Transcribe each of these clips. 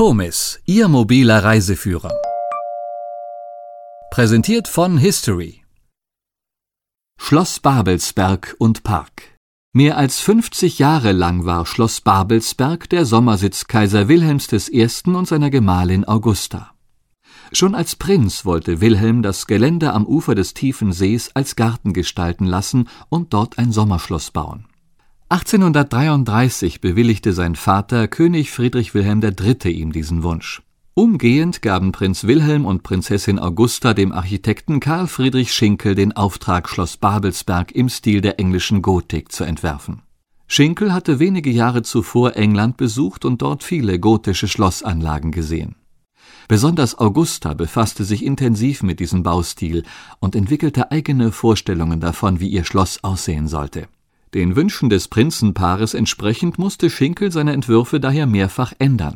Tomis, Ihr mobiler Reiseführer. Präsentiert von History. Schloss Babelsberg und Park. Mehr als 50 Jahre lang war Schloss Babelsberg der Sommersitz Kaiser Wilhelms I. und seiner Gemahlin Augusta. Schon als Prinz wollte Wilhelm das Gelände am Ufer des tiefen Sees als Garten gestalten lassen und dort ein Sommerschloss bauen. 1833 bewilligte sein Vater König Friedrich Wilhelm III. Ihm diesen Wunsch. Umgehend gaben Prinz Wilhelm und Prinzessin Augusta dem Architekten Karl Friedrich Schinkel den Auftrag, Schloss Babelsberg im Stil der englischen Gotik zu entwerfen. Schinkel hatte wenige Jahre zuvor England besucht und dort viele gotische Schlossanlagen gesehen. Besonders Augusta befasste sich intensiv mit diesem Baustil und entwickelte eigene Vorstellungen davon, wie ihr Schloss aussehen sollte. Den Wünschen des Prinzenpaares entsprechend musste Schinkel seine Entwürfe daher mehrfach ändern.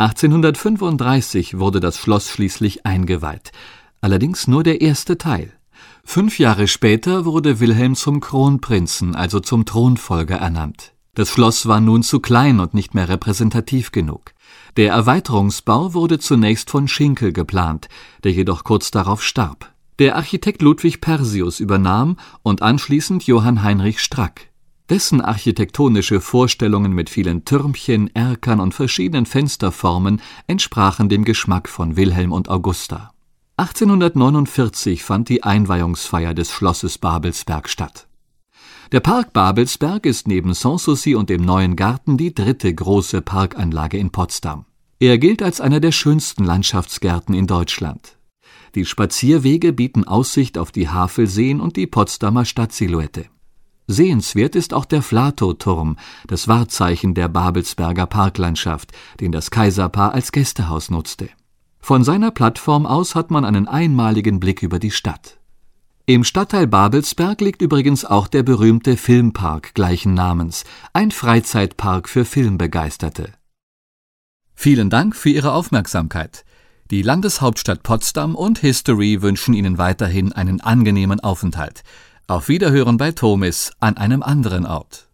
1835 wurde das Schloss schließlich eingeweiht, allerdings nur der erste Teil. 5 Jahre später wurde Wilhelm zum Kronprinzen, also zum Thronfolger, ernannt. Das Schloss war nun zu klein und nicht mehr repräsentativ genug. Der Erweiterungsbau wurde zunächst von Schinkel geplant, der jedoch kurz darauf starb. Der Architekt Ludwig Persius übernahm und anschließend Johann Heinrich Strack. Dessen architektonische Vorstellungen mit vielen Türmchen, Erkern und verschiedenen Fensterformen entsprachen dem Geschmack von Wilhelm und Augusta. 1849 fand die Einweihungsfeier des Schlosses Babelsberg statt. Der Park Babelsberg ist neben Sanssouci und dem Neuen Garten die dritte große Parkanlage in Potsdam. Er gilt als einer der schönsten Landschaftsgärten in Deutschland. Die Spazierwege bieten Aussicht auf die Havelseen und die Potsdamer Stadtsilhouette. Sehenswert ist auch der Flatow-Turm, das Wahrzeichen der Babelsberger Parklandschaft, den das Kaiserpaar als Gästehaus nutzte. Von seiner Plattform aus hat man einen einmaligen Blick über die Stadt. Im Stadtteil Babelsberg liegt übrigens auch der berühmte Filmpark gleichen Namens, ein Freizeitpark für Filmbegeisterte. Vielen Dank für Ihre Aufmerksamkeit. Die Landeshauptstadt Potsdam und History wünschen Ihnen weiterhin einen angenehmen Aufenthalt. Auf Wiederhören bei Tomis an einem anderen Ort.